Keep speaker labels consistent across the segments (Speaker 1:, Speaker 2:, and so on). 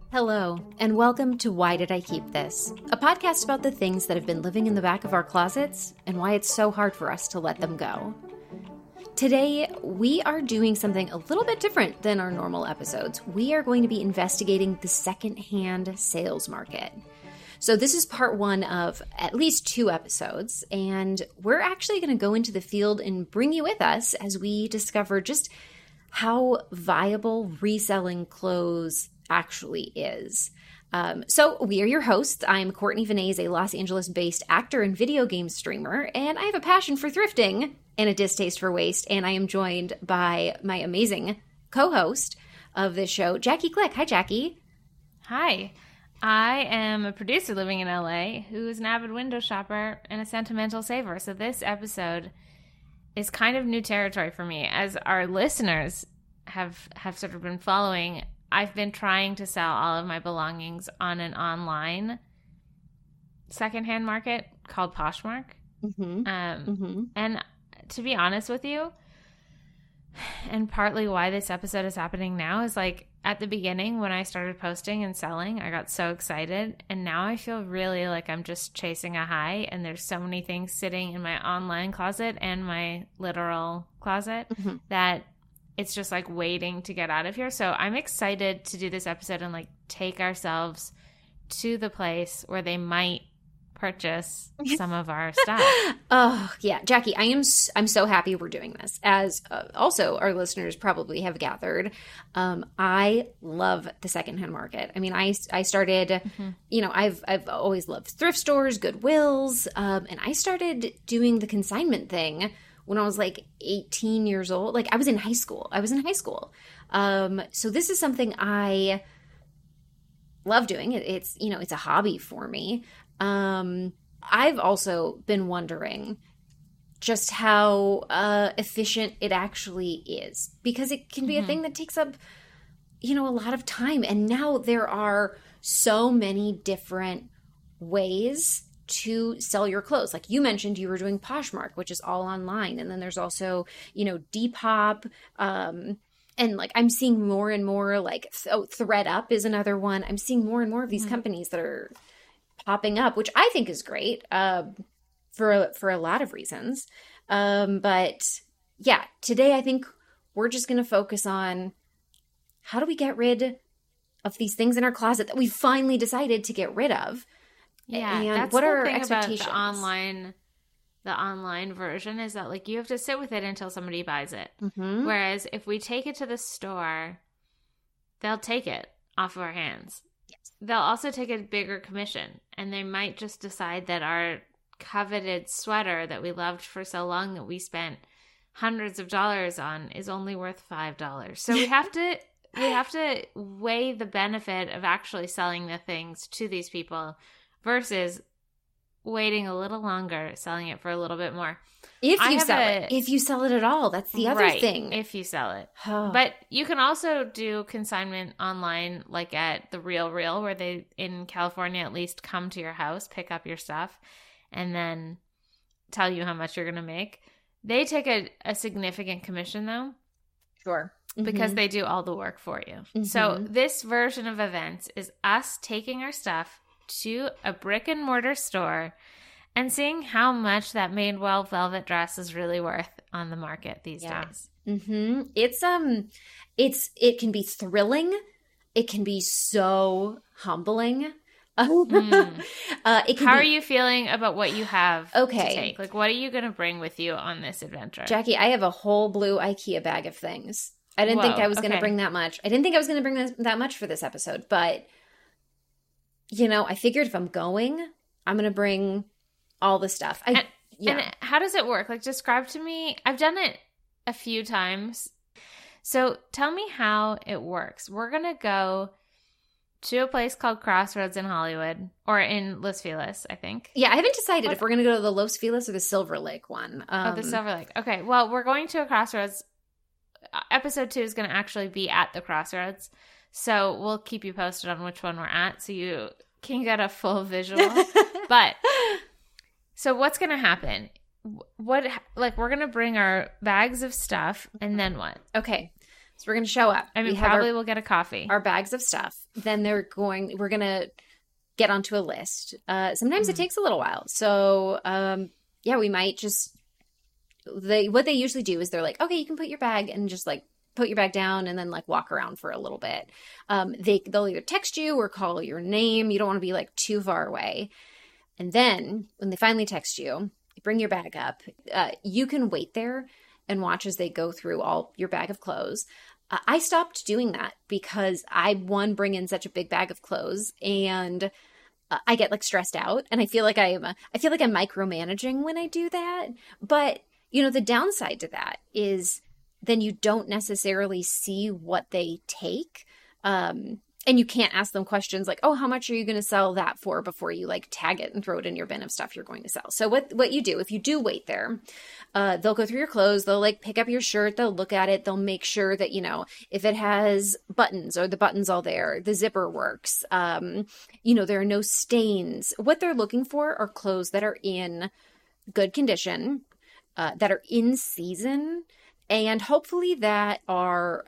Speaker 1: Hello, and welcome to Why Did I Keep This? A podcast about the things that have been living in the back of our closets and why it's so hard for us to let them go. Today, we are doing something a little bit different than our normal episodes. We are going to be investigating the secondhand sales market. So this is part one of at least 2 episodes, and we're actually going to go into the field and bring you with us as we discover just how viable reselling clothes actually is. So we are your hosts. I'm Courtney Vinay, a Los Angeles-based actor and video game streamer, and I have a passion for thrifting and a distaste for waste, and I am joined by my amazing co-host of this show, Jackie Click. Hi, Jackie.
Speaker 2: Hi. I am a producer living in LA who is an avid window shopper and a sentimental saver. So this episode is kind of new territory for me. As our listeners have sort of been following, I've been trying to sell all of my belongings on an online secondhand market called Poshmark. And to be honest with you, and partly why this episode is happening now is like at the beginning when I started posting and selling, I got so excited. And now I feel really like I'm just chasing a high. And there's so many things sitting in my online closet and my literal closet that it's just like waiting to get out of here. So I'm excited to do this episode and like take ourselves to the place where they might purchase some of our stuff.
Speaker 1: Oh, yeah. Jackie, I'm so happy we're doing this. As also our listeners probably have gathered, I love the secondhand market. I mean, I started, I've always loved thrift stores, Goodwills, and I started doing the consignment thing when I was like 18 years old. Like I was in high school. So this is something I love doing. It's a hobby for me. I've also been wondering just how efficient it actually is, because it can be a thing that takes up, a lot of time. And now there are so many different ways to sell your clothes. Like you mentioned, you were doing Poshmark, which is all online. And then there's also, Depop, and like I'm seeing more and more like ThreadUp is another one. I'm seeing more and more of these companies that are popping up, which I think is great for a lot of reasons. But yeah, today I think we're just going to focus on how do we get rid of these things in our closet that we finally decided to get rid of.
Speaker 2: Yeah,
Speaker 1: and
Speaker 2: that's
Speaker 1: what
Speaker 2: the
Speaker 1: are our
Speaker 2: thing
Speaker 1: expectations?
Speaker 2: about the online version is that like you have to sit with it until somebody buys it. Whereas if we take it to the store, they'll take it off of our hands.
Speaker 1: Yes.
Speaker 2: They'll also take a bigger commission, and they might just decide that our coveted sweater that we loved for so long that we spent hundreds of dollars on is only worth $5. So we have to weigh the benefit of actually selling the things to these people versus waiting a little longer, selling it for a little bit more.
Speaker 1: If you sell it at all, that's the other thing.
Speaker 2: If you sell it. But you can also do consignment online, like at the Real, where they, in California at least, come to your house, pick up your stuff, and then tell you how much you're going to make. They take a significant commission, though.
Speaker 1: Sure.
Speaker 2: Because they do all the work for you. So this version of events is us taking our stuff to a brick and mortar store and seeing how much that Madewell velvet dress is really worth on the market these days.
Speaker 1: It can be thrilling. It can be so humbling.
Speaker 2: How are you feeling about what you have to take? Like, what are you going to bring with you on this adventure?
Speaker 1: Jackie, I have a whole blue IKEA bag of things. I didn't think I was going to bring that much. I didn't think I was going to bring that much for this episode, but I figured if I'm going, I'm going to bring all the stuff. And
Speaker 2: how does it work? Like, describe to me. I've done it a few times. So tell me how it works. We're going to go to a place called Crossroads in Hollywood, or in Los Feliz, I think.
Speaker 1: Yeah, I haven't decided if we're going to go to the Los Feliz or the Silver Lake one.
Speaker 2: The Silver Lake. Okay, well, we're going to a Crossroads. Episode 2 is going to actually be at the Crossroads. So we'll keep you posted on which one we're at so you can get a full visual. But so what's going to happen? We're going to bring our bags of stuff, and then what?
Speaker 1: Okay. So we're going to show up.
Speaker 2: I mean,
Speaker 1: we have
Speaker 2: probably we'll get a coffee.
Speaker 1: our bags of stuff. Then we're going to get onto a list. Sometimes it takes a little while. So, yeah, we might just, what they usually do is they're like, okay, you can put your bag and just like put your bag down and then like walk around for a little bit. They'll either text you or call your name. You don't want to be like too far away. And then when they finally text you, you bring your bag up. You can wait there and watch as they go through all your bag of clothes. I stopped doing that because I, one, bring in such a big bag of clothes and I get like stressed out and I feel like I'm micromanaging when I do that. But, you know, the downside to that is then you don't necessarily see what they take. And you can't ask them questions like, oh, how much are you going to sell that for before you like tag it and throw it in your bin of stuff you're going to sell. So what you do, if you do wait there, they'll go through your clothes. They'll like pick up your shirt. They'll look at it. They'll make sure that, you know, if it has buttons, or the buttons all there, the zipper works. You know, there are no stains. What they're looking for are clothes that are in good condition, that are in season, and hopefully that are,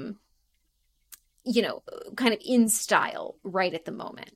Speaker 1: you know, kind of in style right at the moment.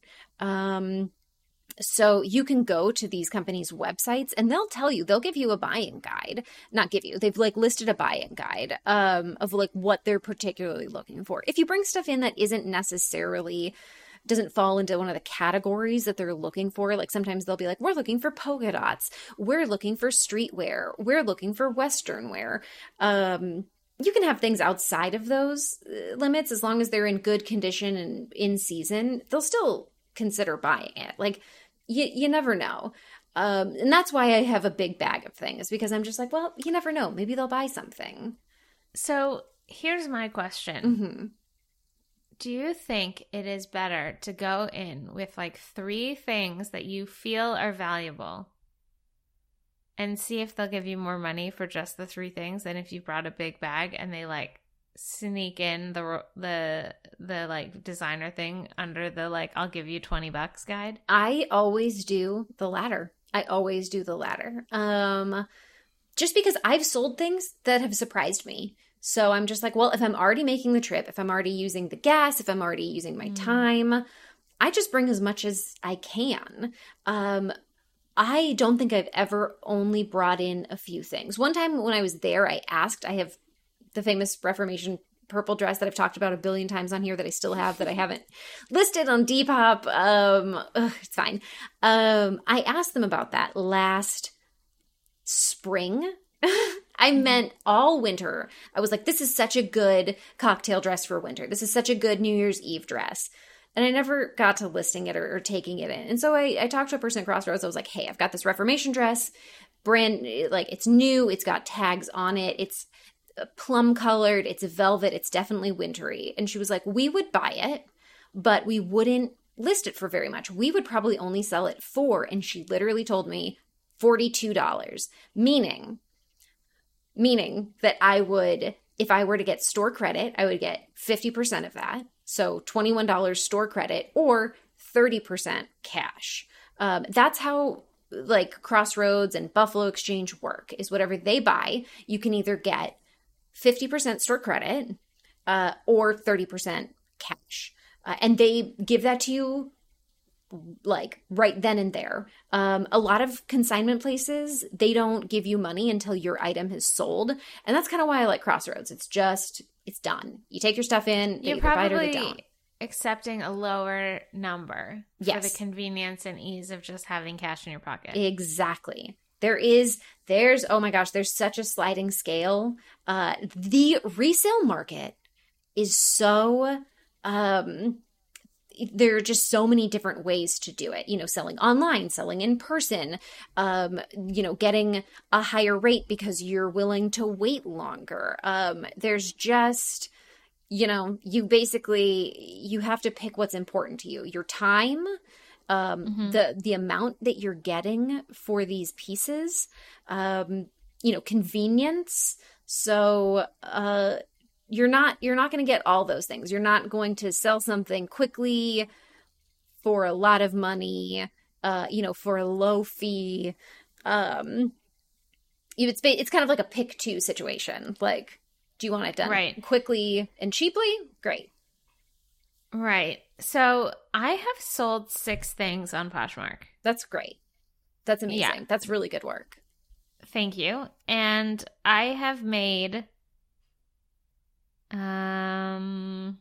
Speaker 1: So you can go to these companies' websites and they'll tell you, they'll give you a buy-in guide. Not give you, they've like listed a buy-in guide of like what they're particularly looking for. If you bring stuff in that isn't necessarily, doesn't fall into one of the categories that they're looking for, like sometimes they'll be like, we're looking for polka dots, we're looking for streetwear, we're looking for Western wear. You can have things outside of those limits as long as they're in good condition and in season. They'll still consider buying it. Like, you never know. And that's why I have a big bag of things, because I'm just like, well, you never know. Maybe they'll buy something.
Speaker 2: So here's my question.
Speaker 1: Mm-hmm.
Speaker 2: Do you think it is better to go in with like 3 things that you feel are valuable and see if they'll give you more money for just the 3 things than if you brought a big bag and they like sneak in the like designer thing under the like I'll give you $20 guide?
Speaker 1: I always do the latter. Just because I've sold things that have surprised me. So I'm just like, well, if I'm already making the trip, if I'm already using the gas, if I'm already using my time, I just bring as much as I can. I don't think I've ever only brought in a few things. One time when I was there, I asked, I have the famous Reformation purple dress that I've talked about a billion times on here that I still have that I haven't listed on Depop. It's fine. I asked them about that last spring. I meant all winter. I was like, this is such a good cocktail dress for winter. This is such a good New Year's Eve dress. And I never got to listing it or taking it in. And so I talked to a person at Crossroads. I was like, hey, I've got this Reformation dress, brand, like it's new. It's got tags on it. It's plum colored. It's velvet. It's definitely wintry. And she was like, we would buy it, but we wouldn't list it for very much. We would probably only sell it for, and she literally told me, $42, meaning that I would, if I were to get store credit, I would get 50% of that. So $21 store credit or 30% cash. That's how like Crossroads and Buffalo Exchange work, is whatever they buy, you can either get 50% store credit or 30% cash. And they give that to you like right then and there. A lot of consignment places, they don't give you money until your item has sold. And that's kind of why I like Crossroads. It's done. You take your stuff in,
Speaker 2: you're probably accepting a lower number for the convenience and ease of just having cash in your pocket.
Speaker 1: Exactly. There's oh my gosh, there's such a sliding scale. The resale market is so, there are just so many different ways to do it, selling online, selling in person, getting a higher rate because you're willing to wait longer. There's just, you have to pick what's important to you. Your time, the amount that you're getting for these pieces, convenience. So, you're not going to get all those things. You're not going to sell something quickly for a lot of money, for a low fee. It's kind of like a pick two situation. Like, Do you want it done
Speaker 2: Right.
Speaker 1: quickly and cheaply? Great.
Speaker 2: Right. So I have sold 6 things on Poshmark.
Speaker 1: That's great. That's amazing.
Speaker 2: Yeah.
Speaker 1: That's really good work.
Speaker 2: Thank you. And I have made $190.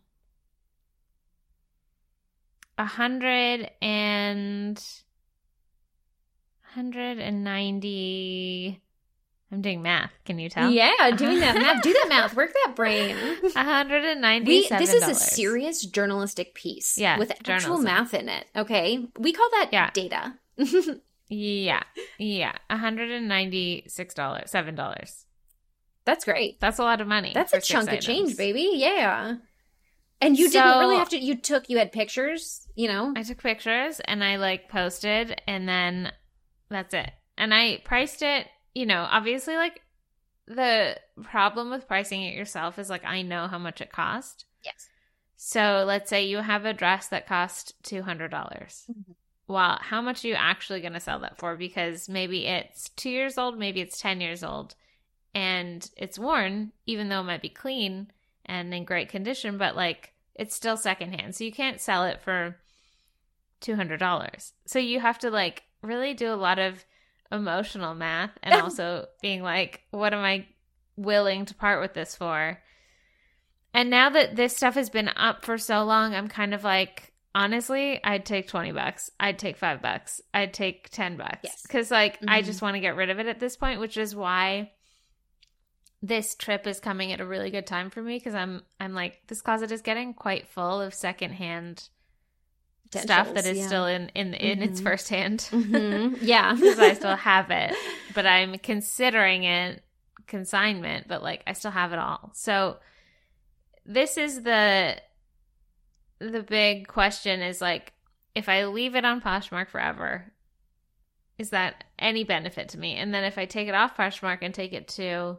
Speaker 2: I'm doing math. Can you tell?
Speaker 1: Yeah, doing that math. Do that math. Work that brain.
Speaker 2: $197.
Speaker 1: This is a serious journalistic piece with actual
Speaker 2: journalism.
Speaker 1: math in it. Okay, we call that data.
Speaker 2: Yeah. $196. $7.
Speaker 1: That's great.
Speaker 2: That's a lot of money.
Speaker 1: That's
Speaker 2: for
Speaker 1: a chunk
Speaker 2: 6
Speaker 1: of change,
Speaker 2: items.
Speaker 1: baby. Yeah. And you didn't really have to. You had pictures. You know.
Speaker 2: I took pictures and I posted, and then that's it. And I priced it. Obviously, the problem with pricing it yourself is I know how much it cost.
Speaker 1: Yes.
Speaker 2: So let's say you have a dress that cost $200. Mm-hmm. Well, how much are you actually going to sell that for? Because maybe it's 2 years old, maybe it's 10 years old, and it's worn, even though it might be clean and in great condition, but it's still secondhand. So you can't sell it for $200. So you have to really do a lot of emotional math and also being what am I willing to part with this for? And now that this stuff has been up for so long, I'm kind of honestly, I'd take $20. I'd take $5. I'd take $10.
Speaker 1: Yes.
Speaker 2: Because I just want to get rid of it at this point, which is why this trip is coming at a really good time for me, because I'm this closet is getting quite full of secondhand stuff that is still in its first hand.
Speaker 1: Mm-hmm. Yeah.
Speaker 2: Because I still have it, but I'm considering it consignment, but I still have it all. So this is the big question is if I leave it on Poshmark forever, is that any benefit to me? And then if I take it off Poshmark and take it to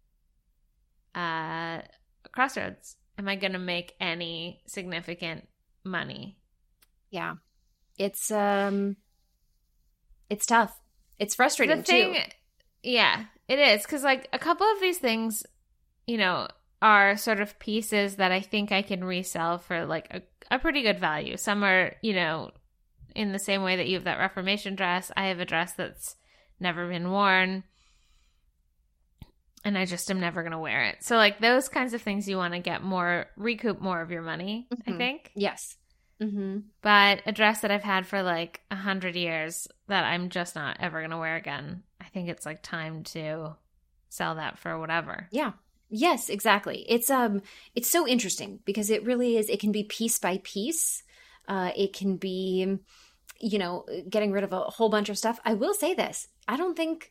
Speaker 2: Crossroads, am I going to make any significant money?
Speaker 1: Yeah. It's tough. It's frustrating too.
Speaker 2: Yeah, it is. Because a couple of these things, are sort of pieces that I think I can resell for a pretty good value. Some are, in the same way that you have that Reformation dress. I have a dress that's never been worn, and I just am never going to wear it. So those kinds of things you want to recoup more of your money, I think.
Speaker 1: Yes. Mm-hmm.
Speaker 2: But a dress that I've had for 100 years that I'm just not ever going to wear again, I think it's time to sell that for whatever.
Speaker 1: Yeah. Yes, exactly. It's so interesting because it really is. It can be piece by piece. It can be, getting rid of a whole bunch of stuff. I will say this. I don't think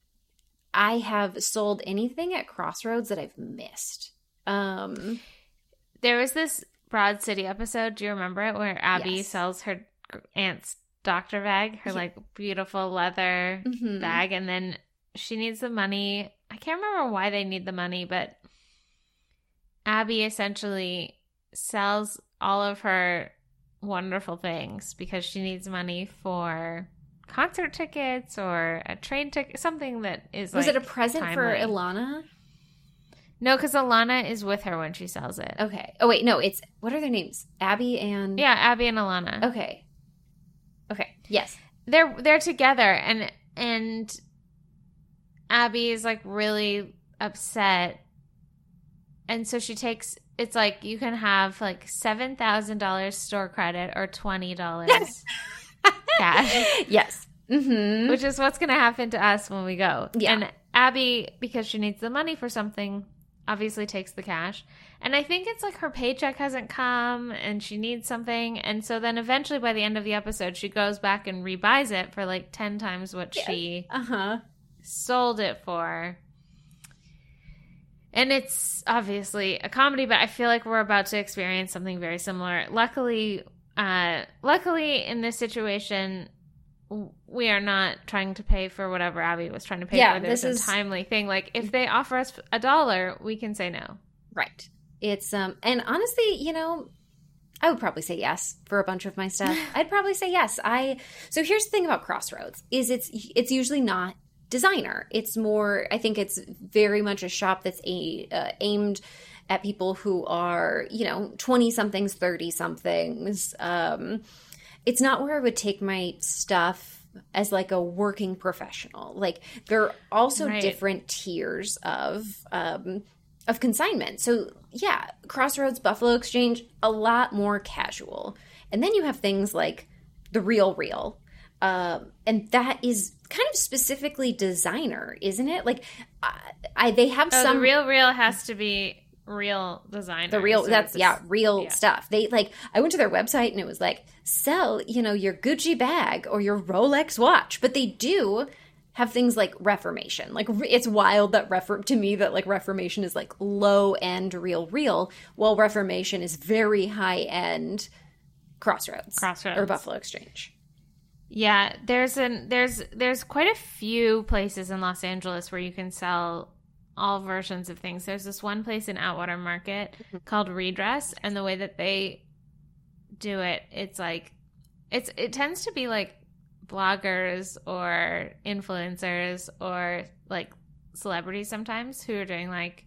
Speaker 1: I have sold anything at Crossroads that I've missed.
Speaker 2: There was this Broad City episode, do you remember it, where Abby sells her aunt's doctor bag, her beautiful leather bag, and then she needs the money. I can't remember why they need the money, but Abby essentially sells all of her wonderful things because she needs money for concert tickets or a train ticket, something that is
Speaker 1: Was it a present
Speaker 2: timely.
Speaker 1: for Ilana?
Speaker 2: No, because Ilana is with her when she sells it.
Speaker 1: Okay. Oh, wait. No, it's... What are their names? Abby and...
Speaker 2: Yeah, Abby and Ilana.
Speaker 1: Okay. Yes.
Speaker 2: They're together, and Abby is really upset. And so she takes... It's you can have $7,000 store credit or $20 cash.
Speaker 1: Yes. Mm-hmm.
Speaker 2: Which is what's going to happen to us when we go.
Speaker 1: Yeah.
Speaker 2: And Abby, because she needs the money for something, obviously takes the cash. And I think it's her paycheck hasn't come and she needs something. And so then eventually by the end of the episode, she goes back and rebuys it for 10 times what she sold it for. And it's obviously a comedy, but I feel like we're about to experience something very similar. Luckily in this situation, we are not trying to pay for whatever Abby was trying to pay for. There's a timely thing. If they offer us $1, we can say no.
Speaker 1: Right. It's and honestly, I would probably say yes for a bunch of my stuff. I'd probably say yes. So here's the thing about Crossroads is it's usually not designer. It's more, I think it's very much a shop that's aimed at people who are, 20-somethings, 30-somethings. It's not where I would take my stuff as like a working professional. Like there are also different tiers of consignment. So yeah, Crossroads, Buffalo Exchange, a lot more casual. And then you have things like the Real Real. And that is kind of specifically designer, isn't it? Like they have some...
Speaker 2: The Real Real has to be real designer.
Speaker 1: The real, so real stuff. They I went to their website and it was like, sell, your Gucci bag or your Rolex watch. But they do have things like Reformation. Like it's wild that to me that like Reformation is like low end Real, while Reformation is very high end Crossroads or Buffalo Exchange.
Speaker 2: Yeah, there's quite a few places in Los Angeles where you can sell all versions of things. There's this one place in Atwater Market called Redress, and the way that they do it, it's like it tends to be like bloggers or influencers or like celebrities sometimes who are doing like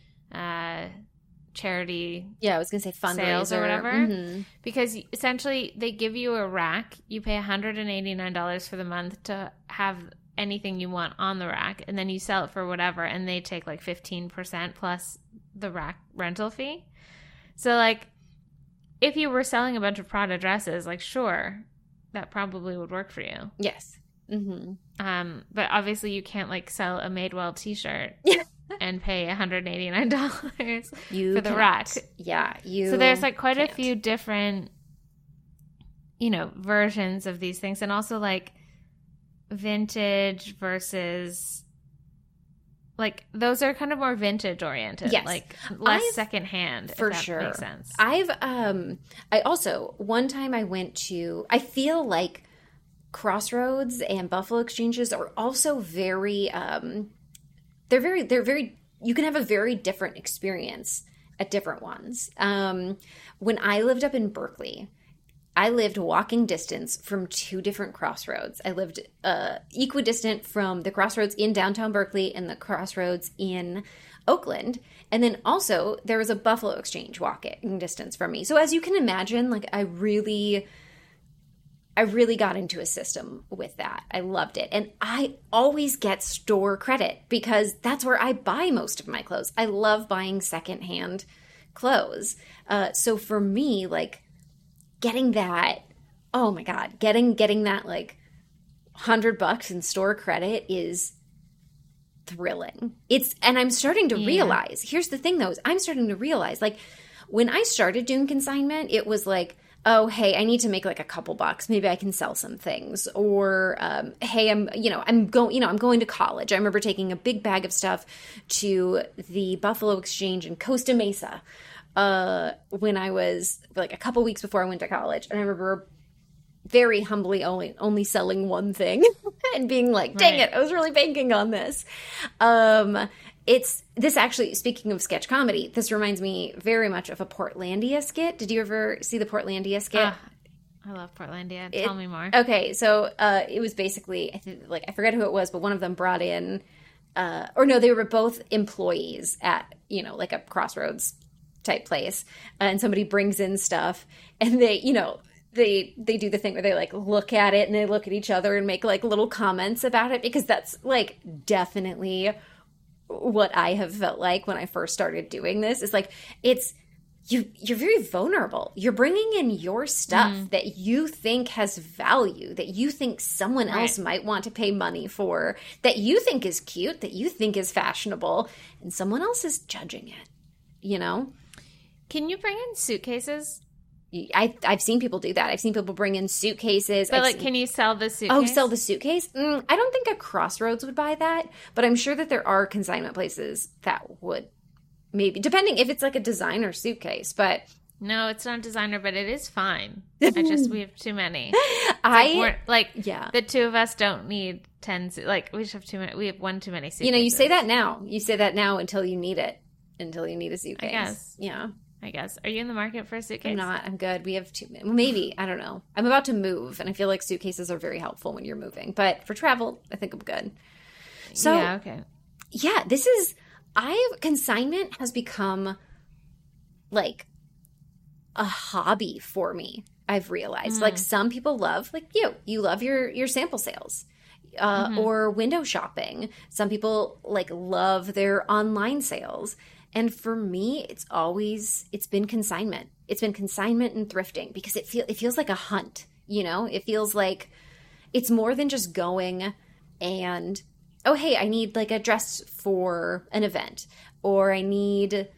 Speaker 2: charity
Speaker 1: I was gonna say fundraiser
Speaker 2: sales or whatever, because essentially they give you a rack. You pay $189 for the month to have anything you want on the rack, and then you sell it for whatever, and they take like 15% plus the rack rental fee. So like if you were selling a bunch of Prada dresses, like sure, that probably would work for you.
Speaker 1: Yes.
Speaker 2: But obviously you can't like sell a Madewell t-shirt and pay $189 for the rack.
Speaker 1: Yeah.
Speaker 2: So there's like quite a few different, versions of these things, and also like vintage versus like those are kind of more vintage oriented, like less secondhand,
Speaker 1: for
Speaker 2: if that
Speaker 1: sure
Speaker 2: makes sense.
Speaker 1: I also one time I went to, I feel like Crossroads and Buffalo Exchanges are also very they're very you can have a very different experience at different ones. When I lived up in Berkeley, I lived walking distance from two different Crossroads. I lived equidistant from the Crossroads in downtown Berkeley and the Crossroads in Oakland. And then also there was a Buffalo Exchange walking distance from me. So as you can imagine, like I really got into a system with that. I loved it. And I always get store credit because that's where I buy most of my clothes. I love buying secondhand clothes. So for me, like, getting that, oh my God, getting that like $100 in store credit is thrilling. And I'm starting to realize, here's the thing though, is I'm starting to realize like when I started doing consignment, it was like, oh, hey, I need to make like a couple bucks. Maybe I can sell some things. Or, hey, I'm going to college. I remember taking a big bag of stuff to the Buffalo Exchange in Costa Mesa when I was like a couple weeks before I went to college. And I remember very humbly only selling one thing and being like, dang it, I was really banking on this. This actually, speaking of sketch comedy, this reminds me very much of a Portlandia skit. Did you ever see the Portlandia skit?
Speaker 2: I love Portlandia. Tell me more.
Speaker 1: Okay, so it was basically, I forget who it was, but one of them brought in, they were both employees at, like a Crossroads type place, and somebody brings in stuff, and they, they do the thing where they like look at it and they look at each other and make like little comments about it, because that's like definitely what I have felt like when I first started doing this. Is like, you're very vulnerable. You're bringing in your stuff that you think has value, that you think someone else might want to pay money for, that you think is cute, that you think is fashionable, and someone else is judging it,
Speaker 2: Can you bring in suitcases?
Speaker 1: I've seen people do that. I've seen people bring in suitcases.
Speaker 2: But can you sell the suitcase?
Speaker 1: Oh, sell the suitcase? I don't think a Crossroads would buy that, but I'm sure that there are consignment places that would, maybe, depending if it's like a designer suitcase. But
Speaker 2: no, it's not designer, but it is fine. We have too many. The two of us don't need 10. We just have too many. We have one too many suitcases.
Speaker 1: You say that now. You say that now until you need it. Until you need a suitcase.
Speaker 2: I guess.
Speaker 1: Yeah.
Speaker 2: I guess. Are you in the market for a suitcase?
Speaker 1: I'm not. I'm good. We have too many. Maybe. I don't know. I'm about to move, and I feel like suitcases are very helpful when you're moving. But for travel, I think I'm good. So
Speaker 2: yeah, okay.
Speaker 1: Yeah, consignment has become like a hobby for me. I've realized like some people love, like you love your sample sales, or window shopping. Some people like love their online sales. And for me, it's been consignment. It's been consignment and thrifting because it feels like a hunt, It feels like it's more than just going and, oh, hey, I need like a dress for an event, or I need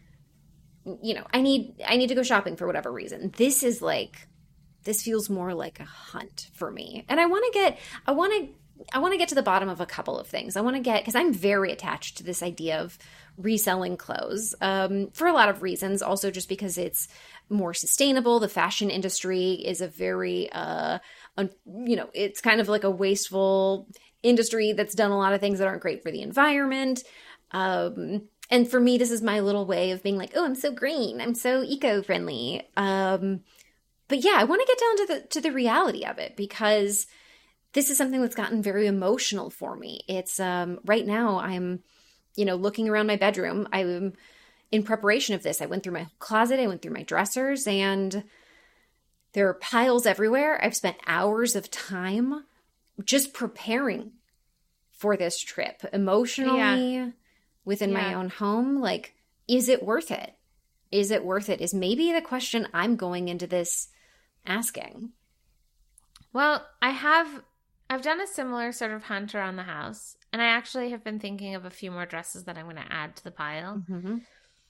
Speaker 1: to go shopping for whatever reason. This feels more like a hunt for me. And I want to get to the bottom of a couple of things. Because I'm very attached to this idea of reselling clothes, for a lot of reasons. Also just because it's more sustainable. The fashion industry is a very, it's kind of like a wasteful industry that's done a lot of things that aren't great for the environment. And for me, this is my little way of being like, oh, I'm so green. I'm so eco-friendly. But yeah, I want to get down to the reality of it, because this is something that's gotten very emotional for me. It's right now I'm, looking around my bedroom. I'm in preparation of this. I went through my closet. I went through my dressers, and there are piles everywhere. I've spent hours of time just preparing for this trip emotionally within my own home. Like, is it worth it? Is it worth it? Is maybe the question I'm going into this asking.
Speaker 2: Well, I've done a similar sort of hunt around the house, and I actually have been thinking of a few more dresses that I'm going to add to the pile.
Speaker 1: Mm-hmm.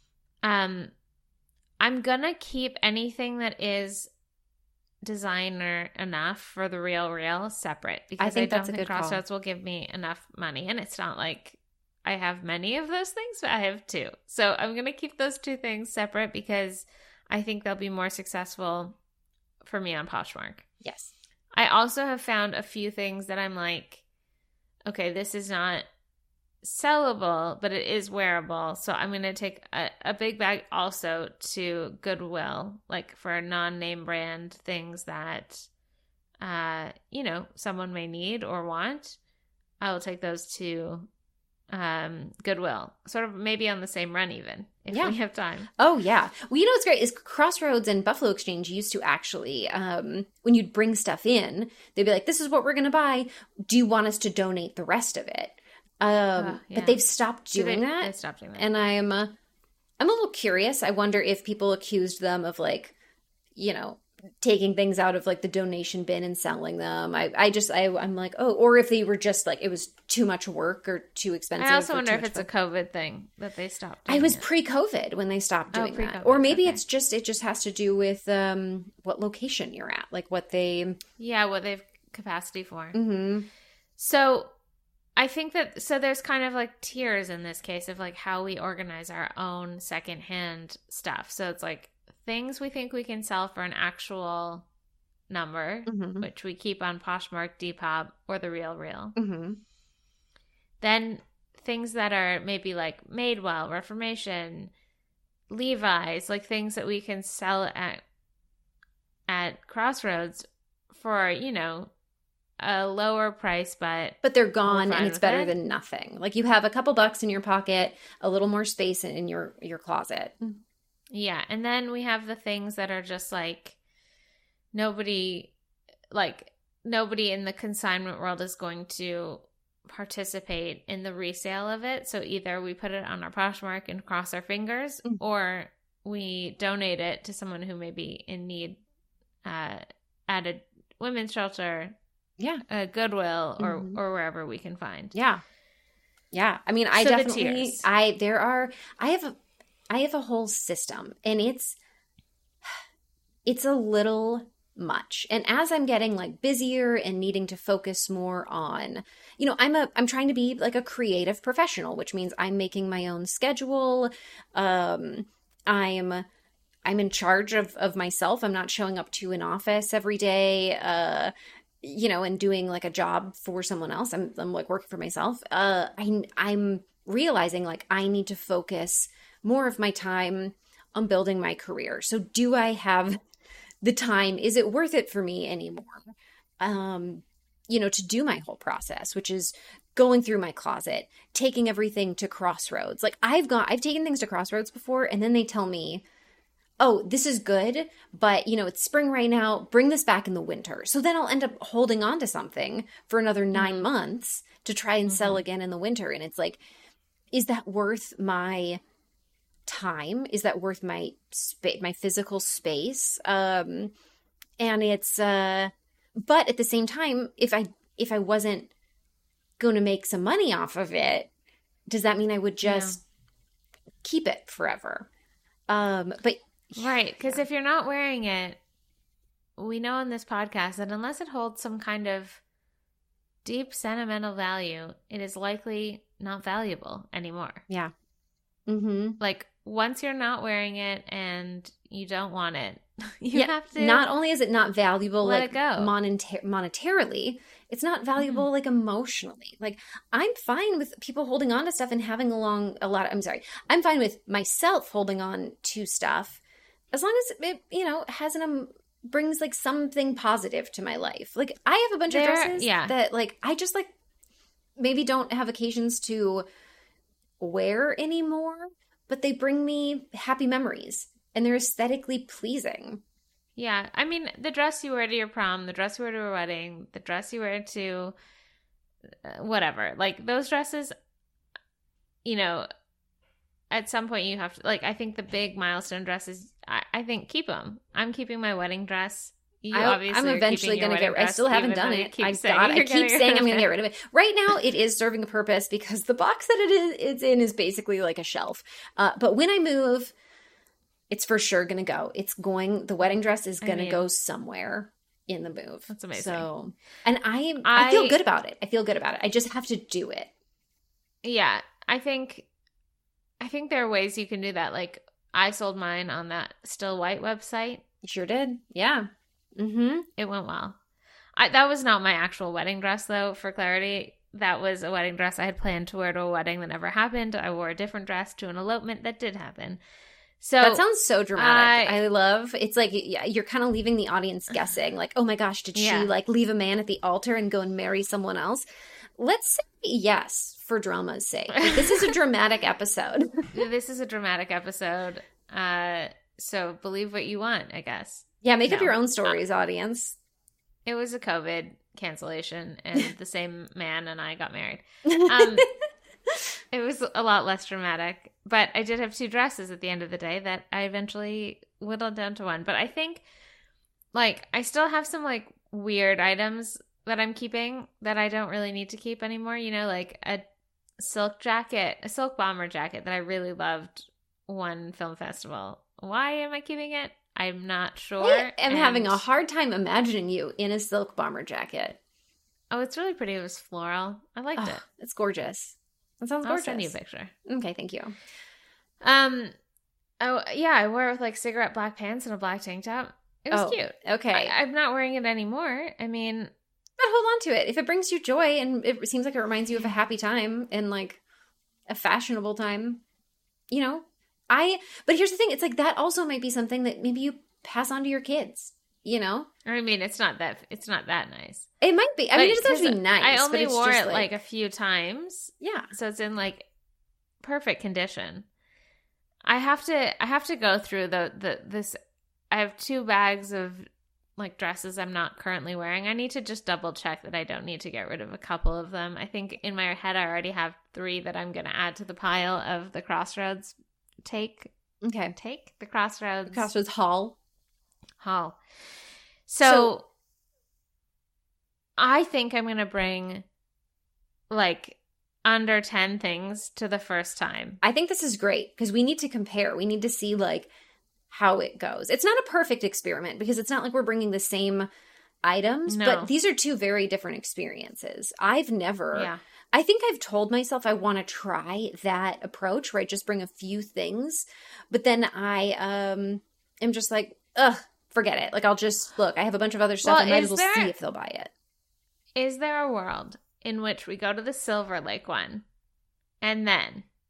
Speaker 2: I'm going to keep anything that is designer enough for the real separate, because
Speaker 1: I think that's a good
Speaker 2: Crossroads
Speaker 1: call.
Speaker 2: will give me enough money, and it's not like I have many of those things, but I have two. So I'm going to keep those two things separate because I think they'll be more successful for me on Poshmark.
Speaker 1: Yes.
Speaker 2: I also have found a few things that I'm like, okay, this is not sellable, but it is wearable. So I'm going to take a big bag also to Goodwill, like for non-name brand things that, someone may need or want. I will take those to Goodwill, sort of maybe on the same run even, if we have time.
Speaker 1: Oh, yeah. Well, what's great is Crossroads and Buffalo Exchange used to actually, when you'd bring stuff in, they'd be like, this is what we're going to buy. Do you want us to donate the rest of it? But they've stopped doing that.
Speaker 2: They stopped doing that.
Speaker 1: And I'm a little curious. I wonder if people accused them of like, taking things out of like the donation bin and selling them. I'm like, oh, or if they were just like, it was too much work or too expensive.
Speaker 2: I also wonder if it's a COVID thing that they stopped doing.
Speaker 1: I was pre-COVID when they stopped doing that. Or maybe it just has to do with what location you're at, like what they've
Speaker 2: capacity for.
Speaker 1: Mm-hmm.
Speaker 2: So I think so there's kind of like tiers in this case of like how we organize our own secondhand stuff. So it's like things we think we can sell for an actual number,
Speaker 1: mm-hmm.
Speaker 2: which we keep on Poshmark, Depop, or the Real.
Speaker 1: Mm-hmm.
Speaker 2: Then things that are maybe like Madewell, Reformation, Levi's, like things that we can sell at Crossroads for, a lower price, but
Speaker 1: they're gone and it's better than nothing. Like you have a couple bucks in your pocket, a little more space in your closet.
Speaker 2: Yeah, and then we have the things that are just like nobody in the consignment world is going to participate in the resale of it. So either we put it on our Poshmark and cross our fingers, or we donate it to someone who may be in need at a women's shelter, a Goodwill, or wherever we can find.
Speaker 1: Yeah. I mean, I have a whole system, and it's a little much. And as I'm getting like busier and needing to focus more on, I'm trying to be like a creative professional, which means I'm making my own schedule. I'm in charge of myself. I'm not showing up to an office every day, and doing like a job for someone else. I'm like working for myself. I'm realizing like I need to focus more of my time on building my career. So do I have the time? Is it worth it for me anymore? to do my whole process, which is going through my closet, taking everything to Crossroads. Like I've taken things to Crossroads before, and then they tell me, oh, this is good, but it's spring right now, bring this back in the winter. So then I'll end up holding on to something for another 9 months to try and sell again in the winter. And it's like, is that worth my time? Is that worth my physical space? And it's, but at the same time, if I wasn't going to make some money off of it, does that mean I would just keep it forever? But
Speaker 2: right, because if you're not wearing it, we know on this podcast that unless it holds some kind of deep sentimental value, it is likely not valuable anymore.
Speaker 1: Yeah. Mm-hmm.
Speaker 2: Like once you're not wearing it and you don't want it, you have to.
Speaker 1: Not only is it not valuable,
Speaker 2: let
Speaker 1: like
Speaker 2: it go.
Speaker 1: Monetarily, it's not valuable like emotionally. Like I'm fine with people holding on to stuff and having I'm fine with myself holding on to stuff as long as it, has brings like something positive to my life. Like I have a bunch of dresses that like I just like maybe don't have occasions to wear anymore, but they bring me happy memories and they're aesthetically pleasing.
Speaker 2: Yeah. I mean, the dress you wear to your prom, the dress you wear to a wedding, the dress you wear to whatever, like those dresses, at some point you have to, like, I think the big milestone dresses, I think keep them. I'm keeping my wedding dress. I'm
Speaker 1: eventually going to get, I still haven't done it. I keep saying I'm going to get rid of it. Right now it is serving a purpose because the box that it's in is basically like a shelf. But when I move, it's for sure going to go. The wedding dress is going to go somewhere in the move.
Speaker 2: That's amazing.
Speaker 1: So, and I feel good about it. I just have to do it.
Speaker 2: Yeah. I think there are ways you can do that. Like I sold mine on that Still White website.
Speaker 1: You sure did. Yeah. Mm-hmm.
Speaker 2: It went well. That was not my actual wedding dress, though, for clarity. That was a wedding dress I had planned to wear to a wedding that never happened. I wore a different dress to an elopement that did happen. So
Speaker 1: that sounds so dramatic. I love it's like you're kind of leaving the audience guessing, like, oh my gosh, did she like leave a man at the altar and go and marry someone else? Let's say yes for drama's sake. Like, this is a dramatic episode.
Speaker 2: This is a dramatic episode. So believe what you want, I guess.
Speaker 1: Yeah, make up your own stories, audience.
Speaker 2: It was a COVID cancellation, and the same man and I got married. It was a lot less dramatic, but I did have 2 dresses at the end of the day that I eventually whittled down to 1. But I think, like, I still have some, like, weird items that I'm keeping that I don't really need to keep anymore. Like a silk bomber jacket that I really loved one film festival. Why am I keeping it? I'm not sure.
Speaker 1: I am having a hard time imagining you in a silk bomber jacket.
Speaker 2: Oh, it's really pretty. It was floral. I liked it.
Speaker 1: It's gorgeous. It sounds gorgeous.
Speaker 2: I'll send you a picture.
Speaker 1: Okay, thank you.
Speaker 2: Oh yeah, I wore it with like cigarette black pants and a black tank top. It was cute.
Speaker 1: Okay.
Speaker 2: I'm not wearing it anymore. I mean,
Speaker 1: but hold on to it. If it brings you joy and it seems like it reminds you of a happy time and like a fashionable time, but here's the thing. It's like that also might be something that maybe you pass on to your kids,
Speaker 2: I mean, it's not that nice.
Speaker 1: It might be. I mean, it doesn't have to be nice.
Speaker 2: I only wore it
Speaker 1: like
Speaker 2: a few times.
Speaker 1: Yeah.
Speaker 2: So it's in like perfect condition. I have to go through this. I have 2 bags of like dresses I'm not currently wearing. I need to just double check that I don't need to get rid of a couple of them. I think in my head I already have 3 that I'm going to add to the pile of the Crossroads the Crossroads haul. So I think I'm going to bring like under 10 things to the first time.
Speaker 1: I think this is great because we need to compare. We need to see like how it goes. It's not a perfect experiment because it's not like we're bringing the same items, but these are 2 very different experiences. I think I've told myself I want to try that approach where I just bring a few things, but then I am just like, forget it. Like I'll just look, I have a bunch of other stuff. I might as well see if they'll buy it.
Speaker 2: Is there a world in which we go to the Silver Lake one and then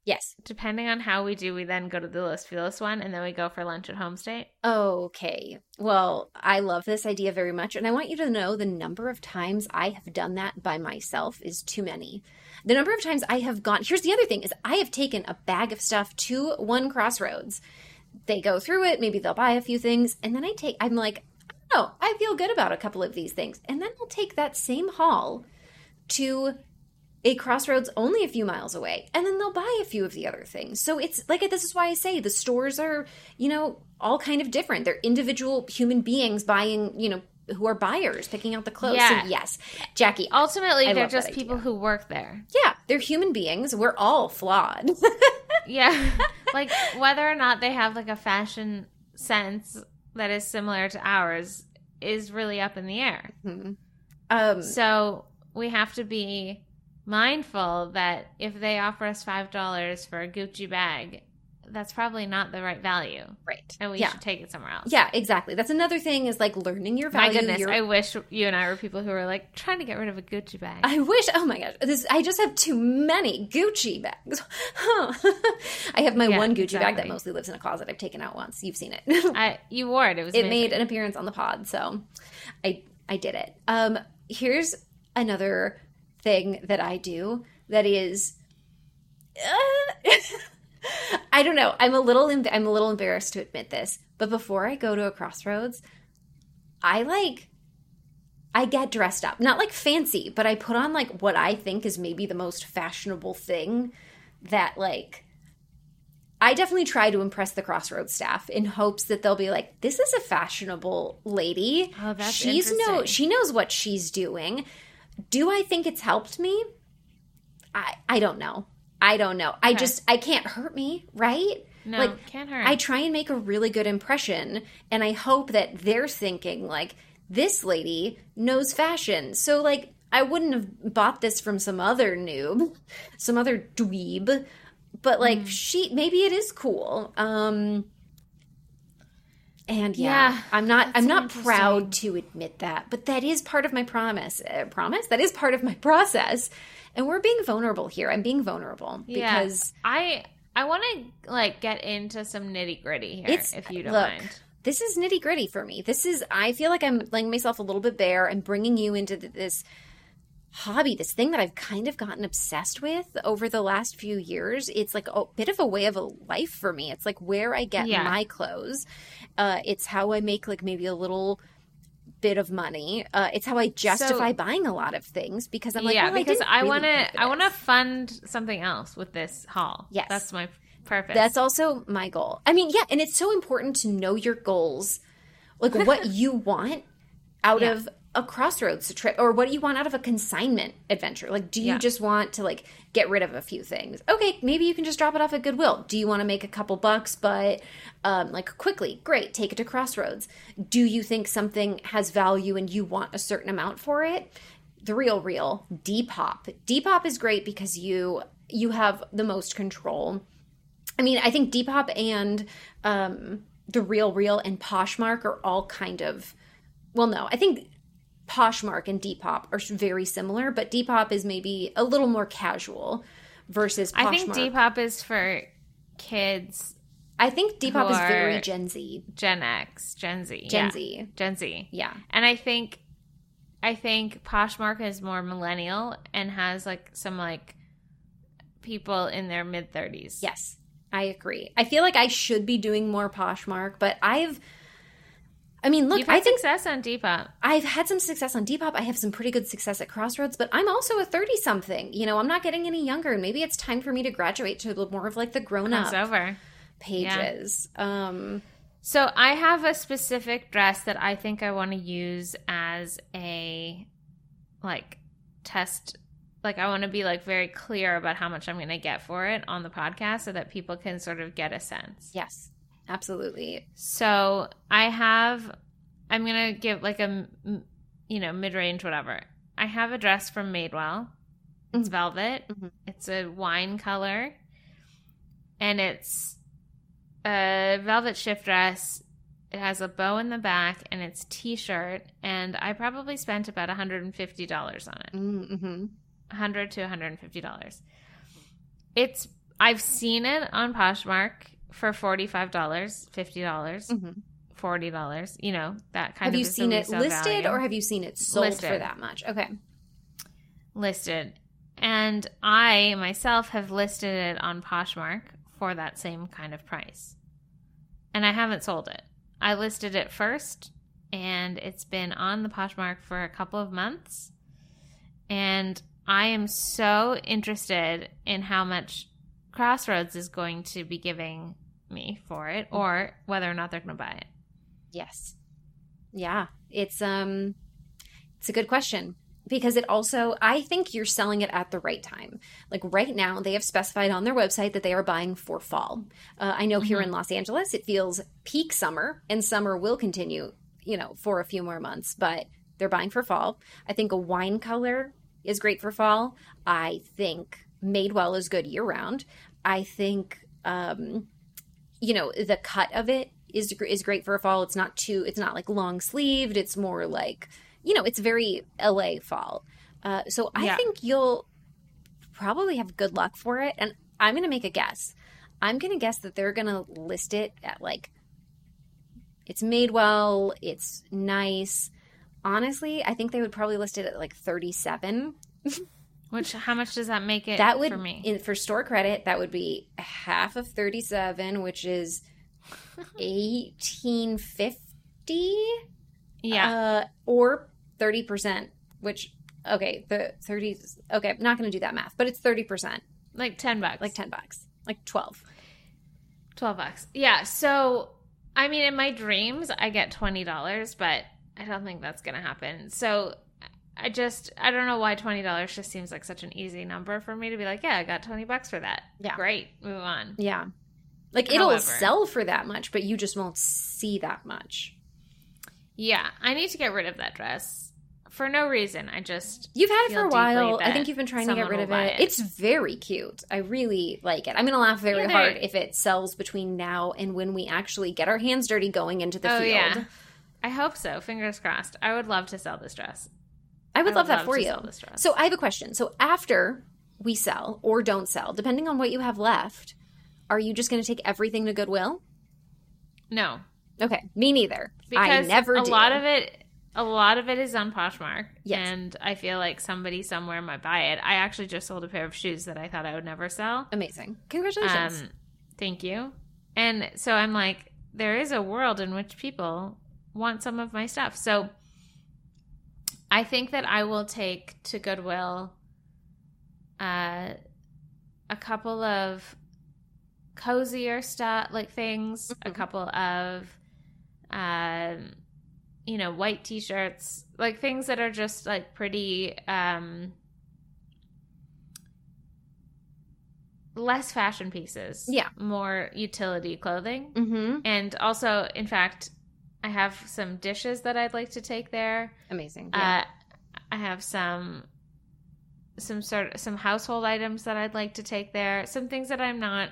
Speaker 1: Yes.
Speaker 2: Depending on how we do, we then go to the Los Feliz one, and then we go for lunch at Homestate.
Speaker 1: Okay. Well, I love this idea very much. And I want you to know the number of times I have done that by myself is too many. The number of times I have gone, here's the other thing, is I have taken a bag of stuff to one Crossroads. They go through it, maybe they'll buy a few things, and then I'm like, oh, I feel good about a couple of these things. And then I'll take that same haul to a Crossroads only a few miles away, and then they'll buy a few of the other things. So it's like, this is why I say the stores are, all kind of different. They're individual human beings buying, who are buyers, picking out the clothes.
Speaker 2: Yeah.
Speaker 1: So yes, Jackie.
Speaker 2: Ultimately, they're just people who work there.
Speaker 1: Yeah, they're human beings. We're all flawed.
Speaker 2: Yeah. Like, whether or not they have, like, a fashion sense that is similar to ours is really up in the air.
Speaker 1: Mm-hmm.
Speaker 2: So we have to be mindful that if they offer us $5 for a Gucci bag, that's probably not the right value.
Speaker 1: Right.
Speaker 2: And we should take it somewhere else.
Speaker 1: Yeah, exactly. That's another thing, is like learning your value.
Speaker 2: My goodness, I wish you and I were people who were like trying to get rid of a Gucci bag.
Speaker 1: I wish, oh my gosh, I just have too many Gucci bags. I have my one Gucci bag that mostly lives in a closet. I've taken out once. You've seen it.
Speaker 2: You wore it. It was
Speaker 1: It
Speaker 2: amazing.
Speaker 1: made an appearance on the pod, so I did it. Here's another thing that I do that is I don't know. I'm a little embarrassed to admit this, but before I go to a Crossroads, I get dressed up. Not like fancy, but I put on like what I think is maybe the most fashionable thing that I definitely try to impress the Crossroads staff in hopes that they'll be like, this is a fashionable lady.
Speaker 2: Oh, that's interesting.
Speaker 1: She knows what she's doing. Do I think it's helped me? I don't know. Okay. I can't hurt me, right?
Speaker 2: No, can't hurt.
Speaker 1: I try and make a really good impression, and I hope that they're thinking, like, this lady knows fashion. So, I wouldn't have bought this from some other noob, some other dweeb, but, maybe it is cool. And I'm not proud to admit that, but that is part of my promise. That is part of my process. And we're being vulnerable here. I'm being vulnerable because
Speaker 2: I want to get into some nitty gritty here, if you don't mind.
Speaker 1: This is nitty gritty for me. I feel like I'm laying myself a little bit bare and bringing you into this hobby, this thing that I've kind of gotten obsessed with over the last few years. It's like a bit of a way of a life for me. It's like where I get my clothes. It's how I make maybe a little bit of money. It's how I justify buying a lot of things because I'm
Speaker 2: because I want to fund something else with this haul.
Speaker 1: Yes,
Speaker 2: that's my purpose.
Speaker 1: That's also my goal. I mean, and it's so important to know your goals, what you want out of a Crossroads trip, or what do you want out of a consignment adventure? Do you just want to get rid of a few things? Okay, maybe you can just drop it off at Goodwill. Do you want to make a couple bucks, but quickly? Great, take it to Crossroads. Do you think something has value and you want a certain amount for it? The real Depop. Depop is great because you have the most control. I mean, I think Depop and the Real and Poshmark are all kind of, I think Poshmark and Depop are very similar, but Depop is maybe a little more casual versus Poshmark.
Speaker 2: I think Depop is for kids.
Speaker 1: I think Depop is very Gen Z.
Speaker 2: Gen X, Gen Z.
Speaker 1: Gen Z.
Speaker 2: Gen Z.
Speaker 1: Yeah.
Speaker 2: And I think Poshmark is more millennial and has some people in their mid-30s.
Speaker 1: Yes, I agree. I feel like I should be doing more Poshmark, but
Speaker 2: you've had success on Depop.
Speaker 1: I've had some success on Depop. I have some pretty good success at Crossroads, but I'm also a 30-something. I'm not getting any younger, and maybe it's time for me to graduate to more of the grown-up pages.
Speaker 2: Yeah. So I have a specific dress that I think I want to use as a test. I want to be very clear about how much I'm going to get for it on the podcast so that people can sort of get a sense.
Speaker 1: Yes. Absolutely.
Speaker 2: So I'm going to give a, mid-range whatever. I have a dress from Madewell. It's velvet. Mm-hmm. It's a wine color. And it's a velvet shift dress. It has a bow in the back and it's t-shirt. And I probably spent about $150 on it.
Speaker 1: Mm-hmm.
Speaker 2: $100 to $150. It's I've seen it on Poshmark for $45, $50, $40, you know, that kind of.
Speaker 1: Have you seen it listed
Speaker 2: value.
Speaker 1: or have you seen it sold
Speaker 2: Listed.
Speaker 1: for that much? Okay.
Speaker 2: Listed. And I myself have listed it on Poshmark for that same kind of price. And I haven't sold it. I listed it first, and it's been on the Poshmark for a couple of months. And I am so interested in how much Crossroads is going to be giving me for it, or whether or not they're going to buy it.
Speaker 1: Yes. Yeah. It's a good question. Because it also, I think you're selling it at the right time. Like right now, they have specified on their website that they are buying for fall. I know here in Los Angeles, it feels peak summer, and summer will continue, you know, for a few more months, but they're buying for fall. I think a wine color is great for fall. I think Madewell is good year round. I think, you know, the cut of it is great for fall. It's not like long sleeved. It's more like, you know, it's very LA fall. So I think you'll probably have good luck for it. And I'm going to make a guess. I'm going to guess that they're going to list it at like, it's Madewell, it's nice. Honestly, I think they would probably list it at like 37.
Speaker 2: How much does that make it
Speaker 1: that would,
Speaker 2: for me?
Speaker 1: For store credit, that would be half of 37, which is $1,850.
Speaker 2: Yeah.
Speaker 1: Or 30%, which, okay, the 30, okay, I'm not going to do that math, but it's 30%.
Speaker 2: Like $10.
Speaker 1: Like $10. Like 12.
Speaker 2: $12. Yeah. So, I mean, in my dreams, I get $20, but I don't think that's going to happen. So, I don't know why $20 just seems like such an easy number for me to be like, yeah, I got $20 for that.
Speaker 1: Yeah.
Speaker 2: Great. Move on.
Speaker 1: Yeah. Like, it'll sell for that much, but you just won't see that much.
Speaker 2: Yeah. I need to get rid of that dress. For no reason.
Speaker 1: You've had it for a while. I think you've been trying to get rid of it. It's very cute. I really like it. I'm going to laugh very hard if it sells between now and when we actually get our hands dirty going into the field. Yeah.
Speaker 2: I hope so. Fingers crossed. I would love to sell this dress.
Speaker 1: I would love that for you. So I have a question. So after we sell or don't sell, depending on what you have left, are you just going to take everything to Goodwill?
Speaker 2: No.
Speaker 1: Okay. Me neither. Because I never do.
Speaker 2: A lot of it is on Poshmark, and I feel like somebody somewhere might buy it. I actually just sold a pair of shoes that I thought I would never sell.
Speaker 1: Amazing. Congratulations.
Speaker 2: Thank you. And so I'm like, there is a world in which people want some of my stuff. So I think that I will take to Goodwill a couple of cozier stuff, like things, a couple of white t-shirts, like things that are just like pretty less fashion pieces. Yeah. More utility clothing. Mm-hmm. And also, in fact, I have some dishes that I'd like to take there.
Speaker 1: Amazing. Yeah.
Speaker 2: I have some household items that I'd like to take there. Some things that I'm not